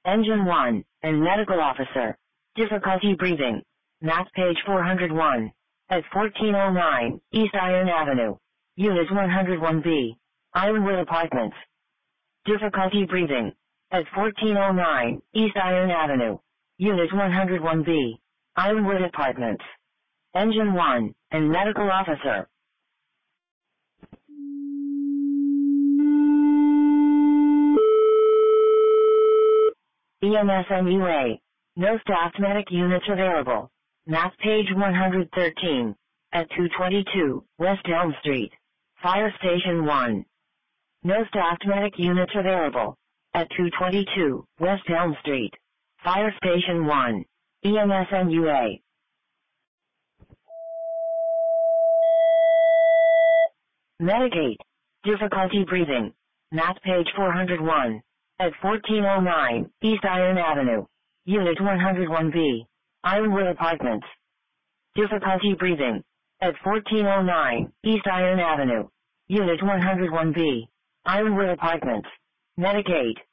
Engine 1, and medical officer. Difficulty breathing. Map page 401. At 1409, East Iron Avenue. Unit 101B. Ironwood Apartments. Difficulty breathing. At 1409, East Iron Avenue. Unit 101B. Ironwood Apartments. Engine 1, and medical officer. EMSMUA. No staffed medic units available. Map page 113. At 222, West Elm Street. Fire Station 1. No staffed medic units available. At 222, West Elm Street. Fire Station 1. EMSMUA. Medicate. Difficulty breathing. Map page 401. At 1409, East Iron Avenue. Unit 101B. Ironwood Apartments. Difficulty breathing. At 1409, East Iron Avenue. Unit 101B. Ironwood Apartments. Medicate.